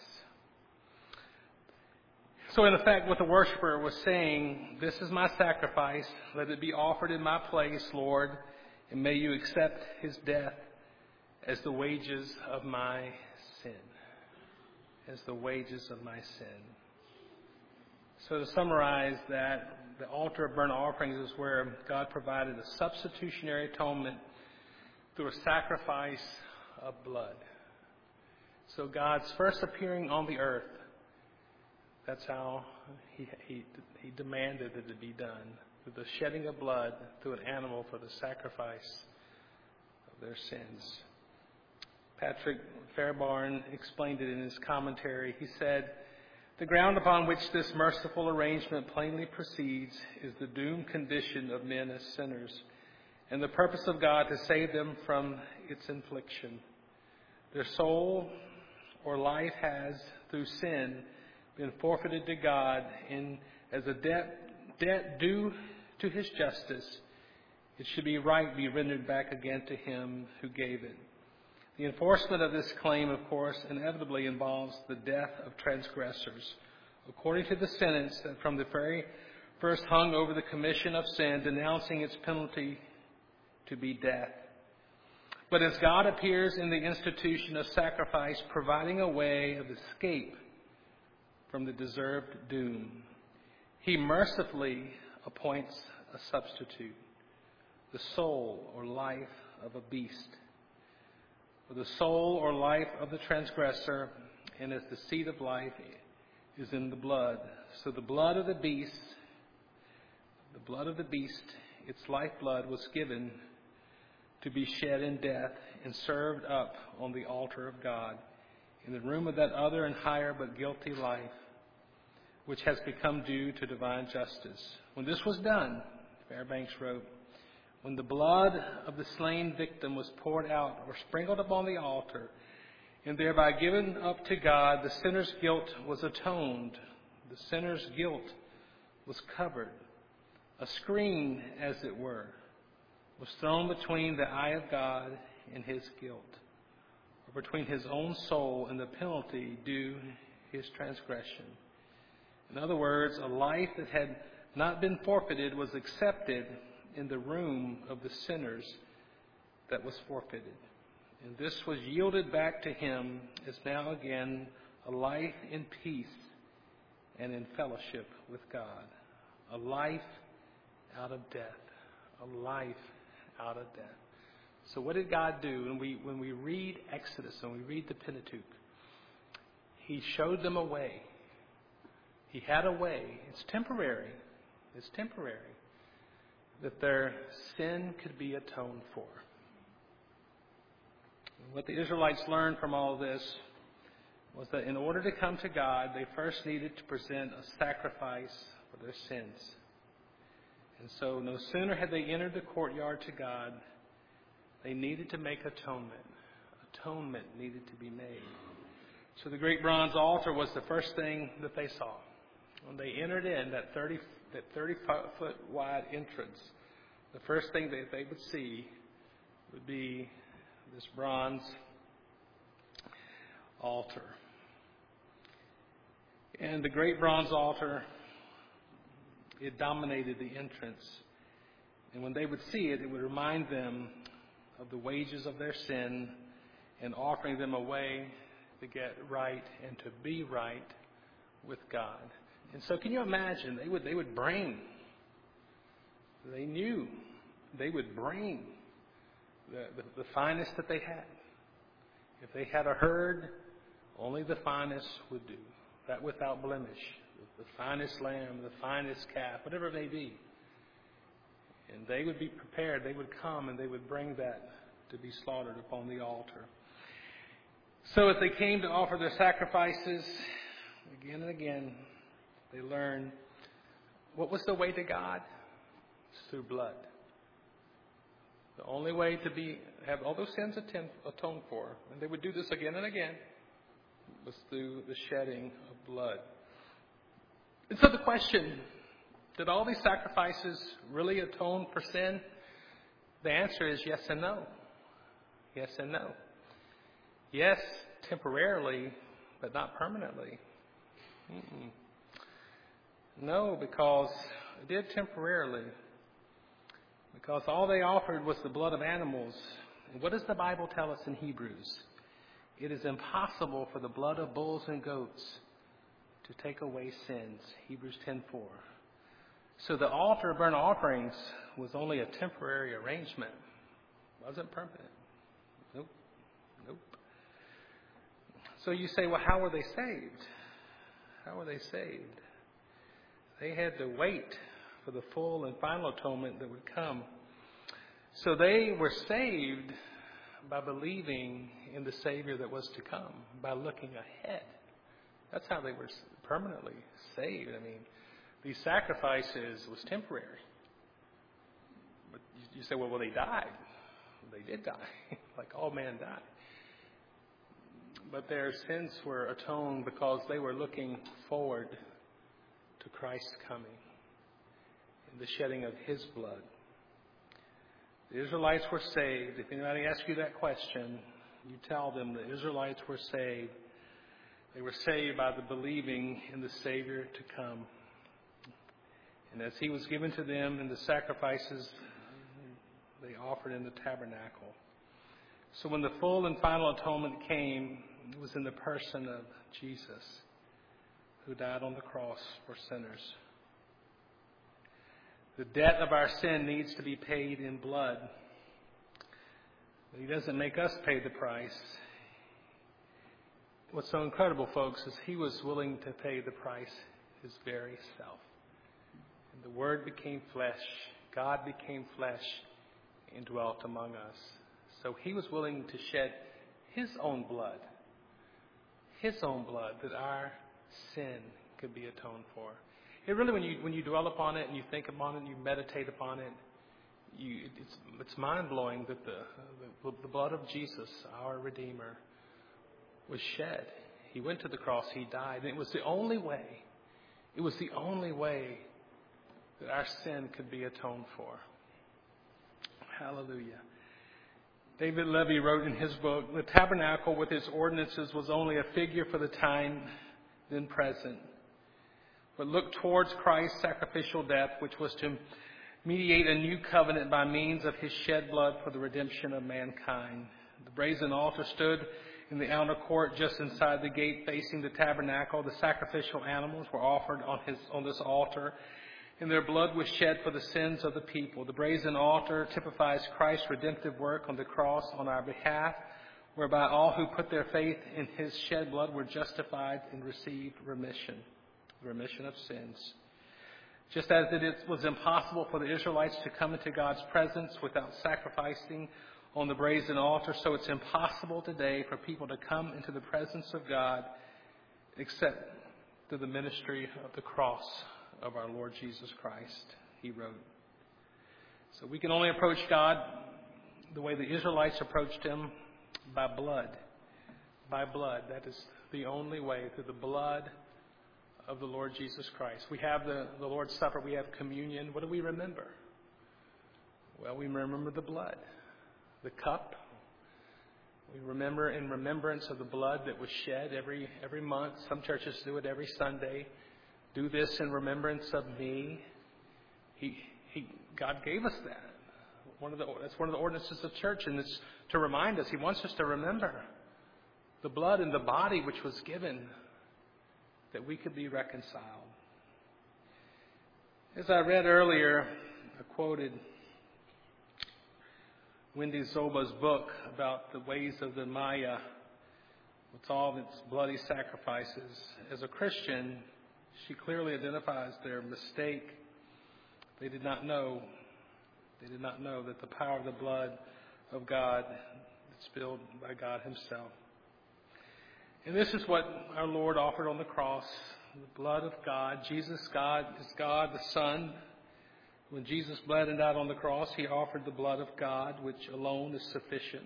So in effect, what the worshiper was saying, this is my sacrifice. Let it be offered in my place, Lord, and may you accept his death as the wages of my sin. As the wages of my sin. So to summarize that, the altar of burnt offerings is where God provided a substitutionary atonement through a sacrifice of blood. So God's first appearing on the earth, that's how he, he, he demanded that it be done, through the shedding of blood through an animal for the sacrifice of their sins. Patrick Fairbairn explained it in his commentary. He said, The ground upon which this merciful arrangement plainly proceeds is the doomed condition of men as sinners, and the purpose of God to save them from its infliction. Their soul or life has, through sin, been forfeited to God, and as a debt, debt due to His justice, it should be right be rendered back again to Him who gave it. The enforcement of this claim, of course, inevitably involves the death of transgressors, according to the sentence that from the very first hung over the commission of sin, denouncing its penalty to be death. But as God appears in the institution of sacrifice, providing a way of escape from the deserved doom, He mercifully appoints a substitute, the soul or life of a beast. For the soul or life of the transgressor, and as the seed of life is in the blood, so the blood of the beast, the blood of the beast, its lifeblood was given to be shed in death and served up on the altar of God in the room of that other and higher but guilty life, which has become due to divine justice. When this was done, Fairbanks wrote, when the blood of the slain victim was poured out or sprinkled upon the altar and thereby given up to God, the sinner's guilt was atoned. The sinner's guilt was covered. A screen, as it were, was thrown between the eye of God and his guilt, or between his own soul and the penalty due his transgression. In other words, a life that had not been forfeited was accepted in the room of the sinners that was forfeited. And this was yielded back to him as now again a life in peace and in fellowship with God. A life out of death. A life out of death. So what did God do? When we, when we read Exodus and we read the Pentateuch, He showed them a way. He had a way. It's temporary. It's temporary. That their sin could be atoned for. What the Israelites learned from all this was that in order to come to God, they first needed to present a sacrifice for their sins. And so no sooner had they entered the courtyard to God, they needed to make atonement. Atonement needed to be made. So the great bronze altar was the first thing that they saw. When they entered in that thirty that thirty-five foot wide entrance, the first thing that they would see would be this bronze altar. And the great bronze altar, it dominated the entrance. And when they would see it, it would remind them of the wages of their sin and offering them a way to get right and to be right with God. And so can you imagine, they would they would bring, they knew they would bring the, the, the finest that they had. If they had a herd, only the finest would do. That without blemish. The, the finest lamb, the finest calf, whatever it may be. And they would be prepared. They would come and they would bring that to be slaughtered upon the altar. So as they came to offer their sacrifices, again and again, they learned what was the way to God? It's through blood. The only way to be have all those sins atoned for, and they would do this again and again, was through the shedding of blood. And so the question, did all these sacrifices really atone for sin? The answer is yes and no. Yes and no. Yes, temporarily, but not permanently. Mm-mm. No, because it did temporarily. Because all they offered was the blood of animals. And what does the Bible tell us in Hebrews? It is impossible for the blood of bulls and goats to take away sins. Hebrews ten four. So the altar of burnt offerings was only a temporary arrangement. It wasn't permanent. Nope. Nope. So you say, well, how were they saved? How were they saved? They had to wait for the full and final atonement that would come. So they were saved by believing in the Savior that was to come, by looking ahead That's how they were permanently saved. I mean, these sacrifices was temporary. But you, you say, well, well, they died. They did die, like all men die. But their sins were atoned because they were looking forward to Christ's coming and the shedding of His blood. The Israelites were saved. If anybody asks you that question, you tell them the Israelites were saved. They were saved by the believing in the Savior to come. And as He was given to them in the sacrifices they offered in the tabernacle. So when the full and final atonement came, it was in the person of Jesus, who died on the cross for sinners. The debt of our sin needs to be paid in blood. But He doesn't make us pay the price. What's so incredible, folks, is He was willing to pay the price His very self. And the Word became flesh. God became flesh and dwelt among us. So He was willing to shed His own blood, His own blood, that our sin could be atoned for. It really, when you when you dwell upon it and you think upon it and you meditate upon it, you, it's it's mind blowing that the, the the blood of Jesus, our Redeemer, was shed. He went to the cross. He died. And it was the only way. It was the only way that our sin could be atoned for. Hallelujah. David Levy wrote in his book, the tabernacle with its ordinances was only a figure for the time then present, but looked towards Christ's sacrificial death, which was to mediate a new covenant by means of His shed blood for the redemption of mankind. The brazen altar stood in the outer court just inside the gate facing the tabernacle. The sacrificial animals were offered on his on this altar, and their blood was shed for the sins of the people. The brazen altar typifies Christ's redemptive work on the cross on our behalf, whereby all who put their faith in His shed blood were justified and received remission, remission of sins. Just as it was impossible for the Israelites to come into God's presence without sacrificing on the brazen altar, so it's impossible today for people to come into the presence of God except through the ministry of the cross of our Lord Jesus Christ, he wrote. So we can only approach God the way the Israelites approached Him, by blood. By blood. That is the only way, through the blood of the Lord Jesus Christ. We have the, the Lord's Supper. We have communion. What do we remember? Well, we remember the blood. The cup. We remember in remembrance of the blood that was shed every every month. Some churches do it every Sunday. Do this in remembrance of me. He, he, God gave us that. One of the, that's one of the ordinances of church, and it's to remind us. He wants us to remember the blood and the body which was given that we could be reconciled. As I read earlier, I quoted Wendy Zoba's book about the ways of the Maya, with all of its bloody sacrifices. As a Christian, she clearly identifies their mistake. They did not know, they did not know that the power of the blood of God is spilled by God Himself. And this is what our Lord offered on the cross, the blood of God. Jesus, God, is God the Son. When Jesus bled and died on the cross, He offered the blood of God, which alone is sufficient.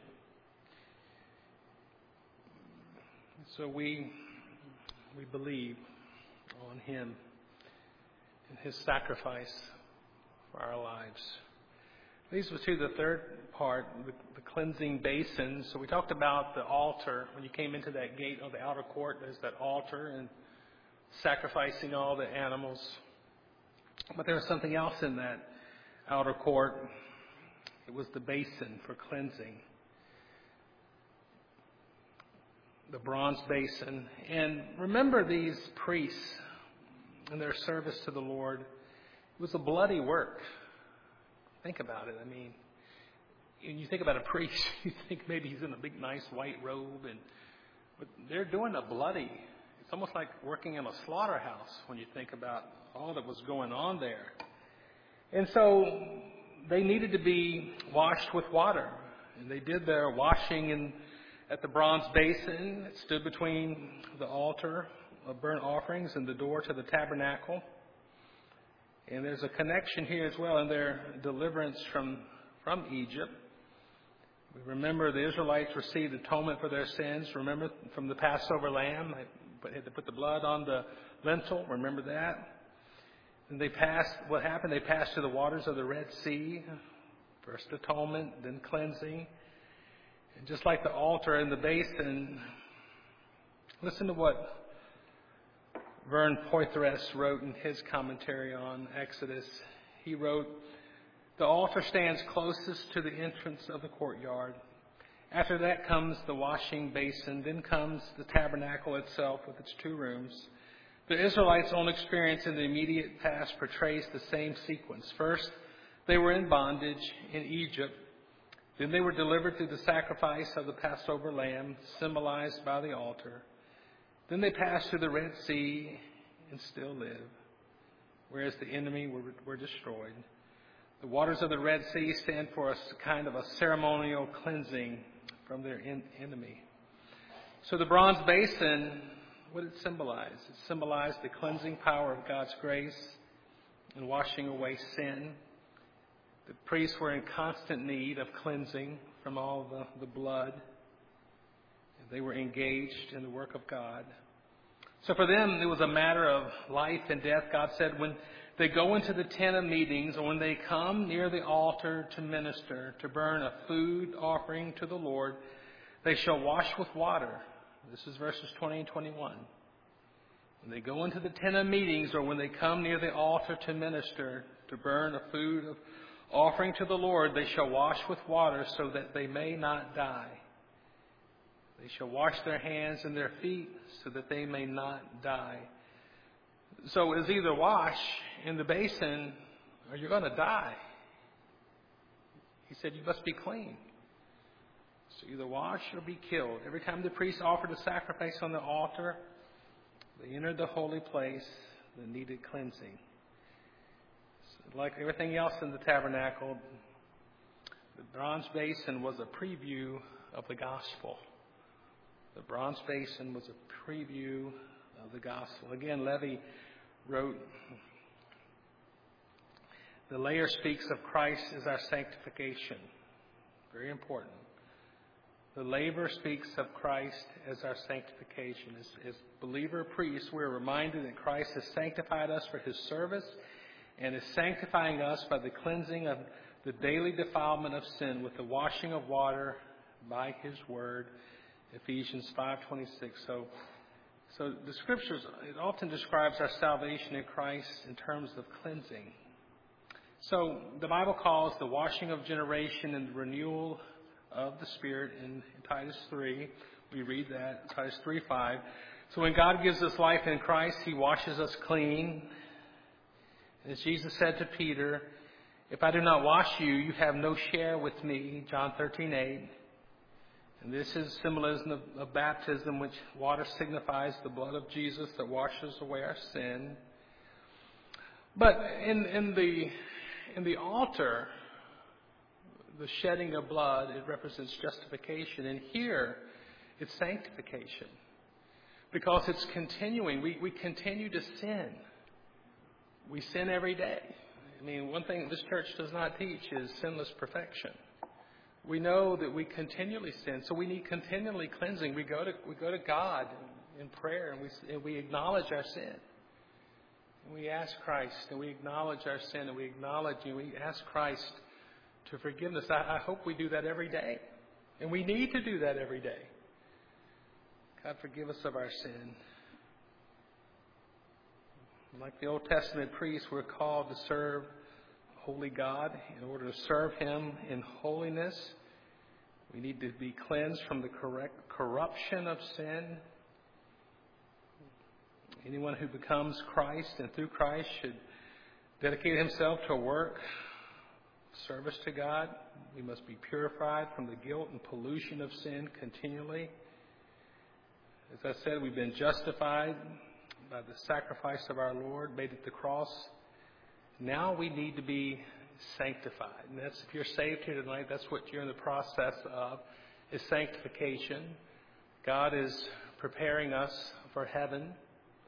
So we we believe on Him and His sacrifice for our lives. Leads us to the third part, the, the cleansing basin. So we talked about the altar. When you came into that gate of the outer court, there's that altar and sacrificing all the animals. But there was something else in that outer court. It was the basin for cleansing. The bronze basin. And remember these priests and their service to the Lord. It was a bloody work. Think about it. I mean, when you think about a priest, you think maybe he's in a big, nice white robe, and but they're doing a bloody. It's almost like working in a slaughterhouse when you think about all that was going on there. And so they needed to be washed with water, and they did their washing in at the bronze basin. It stood between the altar of burnt offerings and the door to the tabernacle. And there's a connection here as well in their deliverance from, from Egypt. We remember the Israelites received atonement for their sins. Remember from the Passover lamb, they had to put the blood on the lintel. Remember that? And they passed, what happened? They passed through the waters of the Red Sea. First atonement, then cleansing. And just like the altar and the basin, listen to what Vern Poythress wrote in his commentary on Exodus. He wrote, "The altar stands closest to the entrance of the courtyard. After that comes the washing basin. Then comes the tabernacle itself with its two rooms. The Israelites' own experience in the immediate past portrays the same sequence. First, they were in bondage in Egypt. Then they were delivered through the sacrifice of the Passover lamb, symbolized by the altar. Then they passed through the Red Sea and still live, whereas the enemy were, were destroyed. The waters of the Red Sea stand for a kind of a ceremonial cleansing from their en- enemy. So the bronze basin, what did it symbolize? It symbolized the cleansing power of God's grace in washing away sin. The priests were in constant need of cleansing from all the, the blood. They were engaged in the work of God. So for them, it was a matter of life and death. God said when they go into the tent of meetings, or when they come near the altar to minister, to burn a food offering to the Lord, they shall wash with water. This is verses twenty and twenty-one. When they go into the tent of meetings, or when they come near the altar to minister, to burn a food of offering to the Lord, they shall wash with water so that they may not die. They shall wash their hands and their feet so that they may not die. So it's either wash in the basin or you're going to die. He said you must be clean. So either wash or be killed. Every time the priest offered a sacrifice on the altar, they entered the holy place that needed cleansing. So like everything else in the tabernacle, the bronze basin was a preview of the gospel. The bronze basin was a preview of the gospel. Again, Levy wrote, the layer speaks of Christ as our sanctification. Very important. The laver speaks of Christ as our sanctification. As, as believer priests, we're reminded that Christ has sanctified us for his service and is sanctifying us by the cleansing of the daily defilement of sin with the washing of water by his word. Ephesians five twenty-six. So, so the scriptures, it often describes our salvation in Christ in terms of cleansing. So the Bible calls the washing of generation and the renewal of the Spirit in Titus three. We read that, Titus three five. So when God gives us life in Christ, he washes us clean. As Jesus said to Peter, if I do not wash you, you have no share with me, John thirteen eight. And this is symbolism of, of baptism, which water signifies the blood of Jesus that washes away our sin. But in, in the in the altar, the shedding of blood, it represents justification. And here, it's sanctification. Because it's continuing. We, we continue to sin. We sin every day. I mean, one thing this church does not teach is sinless perfection. We know that we continually sin, so we need continually cleansing. We go to we go to God in prayer, and we and we acknowledge our sin. And we ask Christ, and we acknowledge our sin, and we acknowledge and we ask Christ to forgive us. I, I hope we do that every day, and we need to do that every day. God, forgive us of our sin. Like the Old Testament priests, we're called to serve holy God. In order to serve him in holiness, we need to be cleansed from the correct corruption of sin. Anyone who becomes Christ and through Christ should dedicate himself to a work, service to God. We must be purified from the guilt and pollution of sin continually. As I said, we've been justified by the sacrifice of our Lord made at the cross. Now we need to be sanctified. And that's, if you're saved here tonight, that's what you're in the process of, is sanctification. God is preparing us for heaven.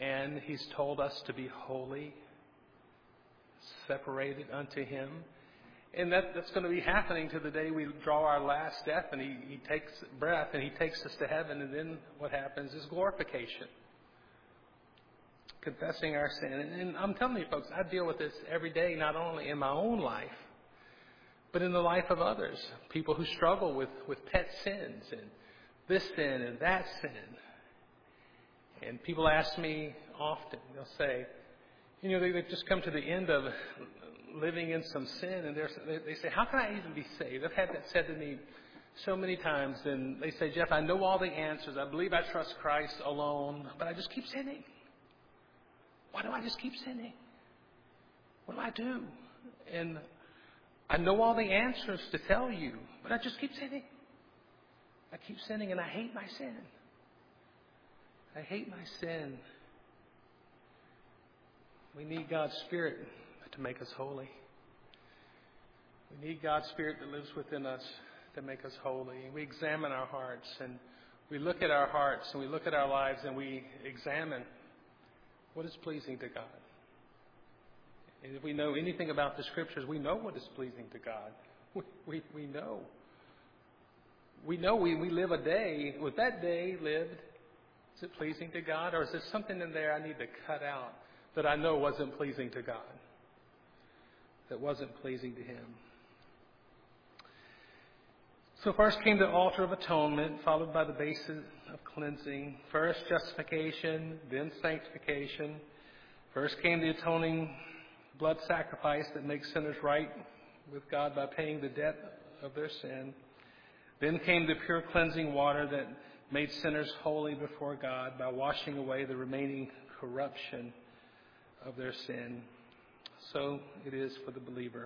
And He's told us to be holy, separated unto Him. And that, that's going to be happening to the day we draw our last breath, and he, he takes breath, and He takes us to heaven. And then what happens is glorification, confessing our sin. And, and I'm telling you, folks, I deal with this every day, not only in my own life, but in the life of others. People who struggle with, with pet sins and this sin and that sin. And people ask me often, they'll say, you know, they, they've just come to the end of living in some sin, and they're, they say, how can I even be saved? I've had that said to me so many times, and they say, Jeff, I know all the answers. I believe I trust Christ alone, but I just keep sinning. Why do I just keep sinning? What do I do? And I know all the answers to tell you, but I just keep sinning. I keep sinning, and I hate my sin. I hate my sin. We need God's Spirit to make us holy. We need God's Spirit that lives within us to make us holy. We examine our hearts, and we look at our hearts, and we look at our lives, and we examine what is pleasing to God. And if we know anything about the Scriptures, we know what is pleasing to God. We, we, we know. We know we, we live a day. Was that day lived? Is it pleasing to God? Or is there something in there I need to cut out that I know wasn't pleasing to God? That wasn't pleasing to Him. So first came the altar of atonement, followed by the basis of cleansing. First justification, then sanctification. First came the atoning blood sacrifice that makes sinners right with God by paying the debt of their sin. Then came the pure cleansing water that made sinners holy before God by washing away the remaining corruption of their sin. So it is for the believer.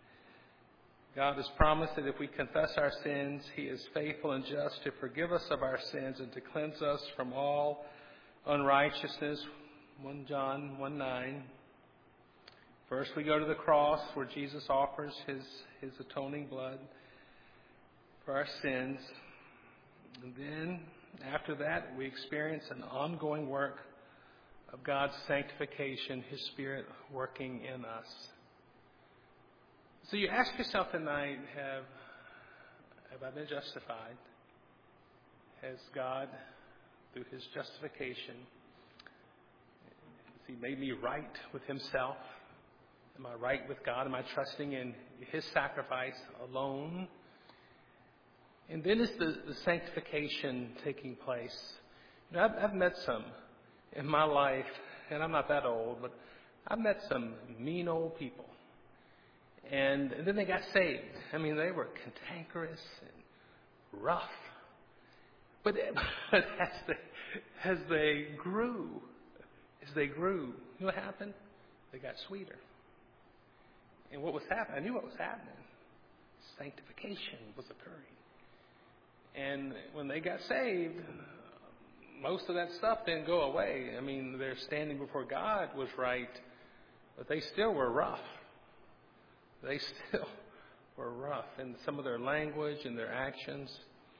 God has promised that if we confess our sins, He is faithful and just to forgive us of our sins and to cleanse us from all unrighteousness. First John one nine. First we go to the cross where Jesus offers His, His atoning blood for our sins. And then after that we experience an ongoing work of God's sanctification, His Spirit working in us. So you ask yourself tonight, have, have I been justified? Has God, through His justification, has He made me right with Himself? Am I right with God? Am I trusting in His sacrifice alone? And then is the, the sanctification taking place? You know, I've, I've met some in my life, and I'm not that old, but I've met some mean old people. And, and then they got saved. I mean, they were cantankerous and rough. But, but as, they, as they grew, as they grew, you know what happened? They got sweeter. And what was happening? I knew what was happening. Sanctification was occurring. And when they got saved, most of that stuff didn't go away. I mean, their standing before God was right, but they still were rough. They still were rough in some of their language and their actions.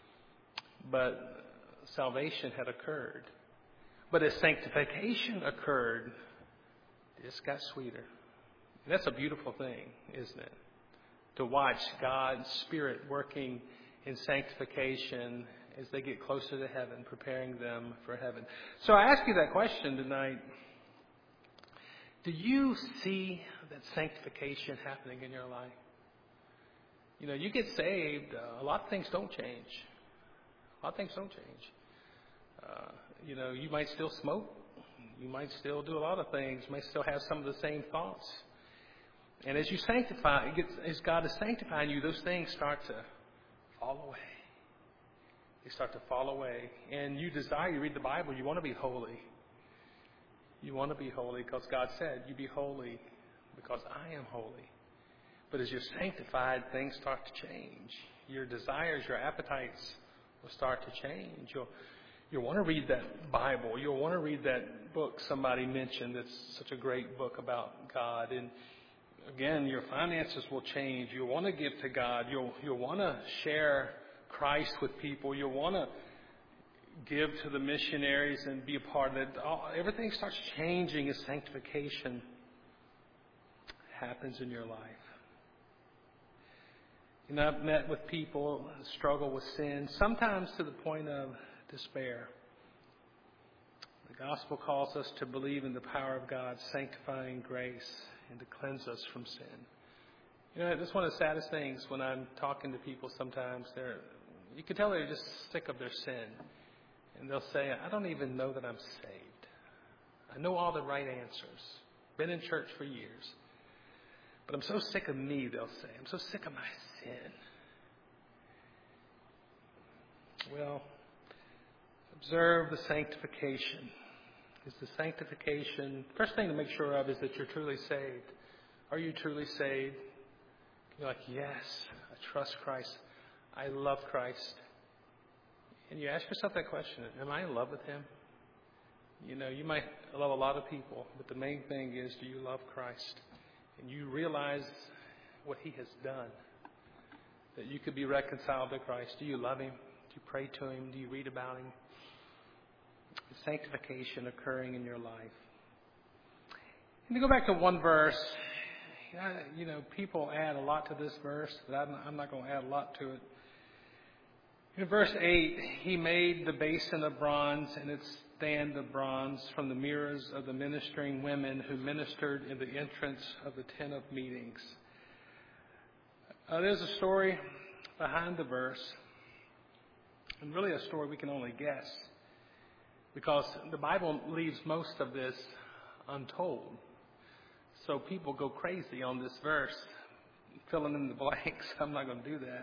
But salvation had occurred. But as sanctification occurred, it just got sweeter. And that's a beautiful thing, isn't it? To watch God's Spirit working in sanctification as they get closer to heaven, preparing them for heaven. So I ask you that question tonight. Do you see that sanctification happening in your life? You know, you get saved, uh, a lot of things don't change. A lot of things don't change. Uh, you know, you might still smoke. You might still do a lot of things. You might still have some of the same thoughts. And as you sanctify, it gets, as God is sanctifying you, those things start to fall away. They start to fall away. And you desire, you read the Bible, you want to be holy. You want to be holy because God said, you be holy because I am holy. But as you're sanctified, things start to change. Your desires, your appetites will start to change. You'll, you'll want to read that Bible. You'll want to read that book somebody mentioned that's such a great book about God. And again, your finances will change. You'll want to give to God. You'll, you'll want to share Christ with people. You'll want to give to the missionaries and be a part of it, all, everything starts changing as sanctification happens in your life. You know, I've met with people who struggle with sin, sometimes to the point of despair. The gospel calls us to believe in the power of God's sanctifying grace and to cleanse us from sin. You know, that's one of the saddest things when I'm talking to people sometimes. They're, you can tell they're just sick of their sin. And they'll say, I don't even know that I'm saved. I know all the right answers. Been in church for years. But I'm so sick of me, they'll say. I'm so sick of my sin. Well, observe the sanctification. Is the sanctification, first thing to make sure of is that you're truly saved. Are you truly saved? You're like, yes, I trust Christ. I love Christ. And you ask yourself that question, am I in love with Him? You know, you might love a lot of people, but the main thing is, do you love Christ? And you realize what He has done, that you could be reconciled to Christ. Do you love Him? Do you pray to Him? Do you read about Him? Sanctification occurring in your life. And to go back to one verse, you know, people add a lot to this verse, but I'm not going to add a lot to it. In verse eight, He made the basin of bronze and its stand of bronze from the mirrors of the ministering women who ministered in the entrance of the tent of meetings. Uh, there's a story behind the verse, and really a story we can only guess, because the Bible leaves most of this untold. So people go crazy on this verse, filling in the blanks. I'm not going to do that.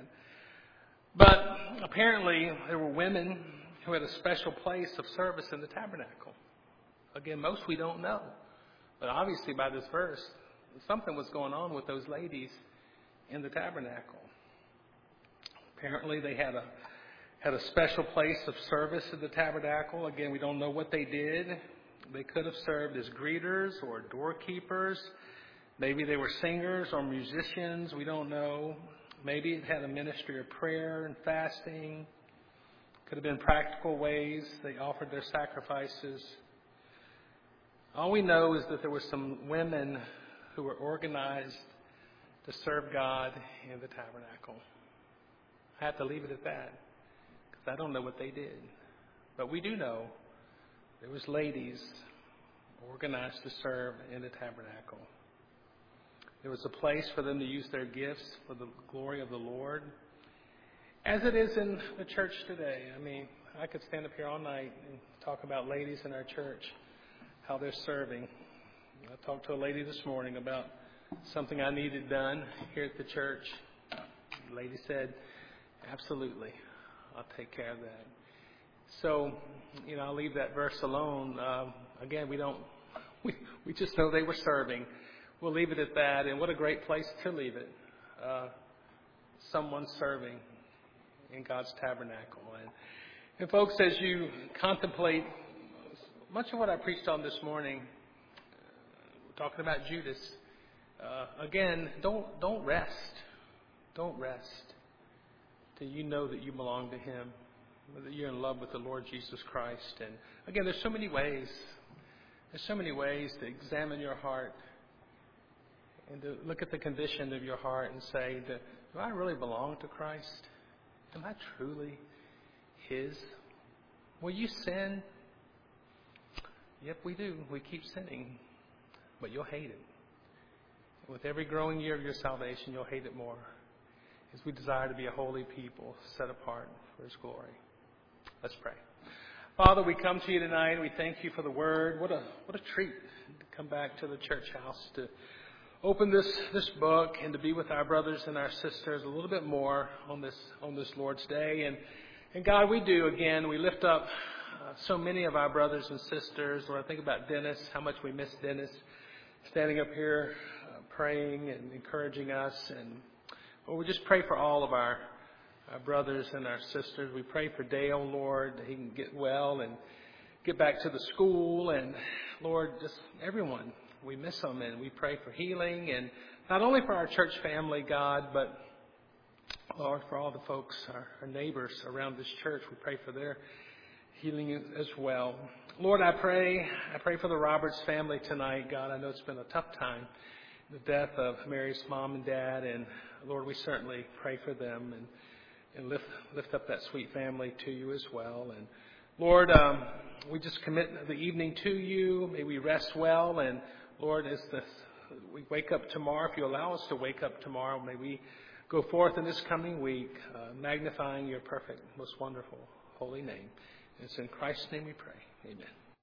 But apparently there were women who had a special place of service in the tabernacle. Again, most we don't know. But obviously by this verse, something was going on with those ladies in the tabernacle. Apparently they had a had a special place of service in the tabernacle. Again, we don't know what they did. They could have served as greeters or doorkeepers. Maybe they were singers or musicians. We don't know. Maybe it had a ministry of prayer and fasting. Could have been practical ways they offered their sacrifices. All we know is that there were some women who were organized to serve God in the tabernacle. I have to leave it at that, because I don't know what they did. But we do know there was ladies organized to serve in the tabernacle. There was a place for them to use their gifts for the glory of the Lord, as it is in the church today. I mean, I could stand up here all night and talk about ladies in our church, how they're serving. I talked to a lady this morning about something I needed done here at the church. The lady said, absolutely, I'll take care of that. So, you know, I'll leave that verse alone. Um, again, we don't, we, we just know they were serving. We'll leave it at that. And what a great place to leave it. Uh, someone serving in God's tabernacle. And, and folks, as you contemplate much of what I preached on this morning, we're talking about Judas. Uh, again, don't don't rest. Don't rest till you know that you belong to Him, that you're in love with the Lord Jesus Christ. And again, there's so many ways. There's so many ways to examine your heart and to look at the condition of your heart and say, do I really belong to Christ? Am I truly His? Will you sin? Yep, we do. We keep sinning, but you'll hate it. With every growing year of your salvation, you'll hate it more, as we desire to be a holy people set apart for His glory. Let's pray. Father, we come to you tonight. We thank you for the word. What a what a treat to come back to the church house, to open this, this book and to be with our brothers and our sisters a little bit more on this on this Lord's Day. And, and God, we do, again, we lift up uh, so many of our brothers and sisters. When I think about Dennis, how much we miss Dennis standing up here uh, praying and encouraging us. And well, we just pray for all of our, our brothers and our sisters. We pray for Dale, Lord, that he can get well and get back to the school. And, Lord, just everyone. We miss them, and we pray for healing, and not only for our church family, God, but, Lord, for all the folks, our, our neighbors around this church. We pray for their healing as well. Lord, I pray, I pray for the Roberts family tonight. God, I know it's been a tough time, the death of Mary's mom and dad, and Lord, we certainly pray for them and, and lift lift up that sweet family to you as well. And Lord, um, we just commit the evening to you. May we rest well, and Lord, as the, we wake up tomorrow, if you allow us to wake up tomorrow, may we go forth in this coming week, uh, magnifying your perfect, most wonderful, holy name. It's in Christ's name we pray. Amen.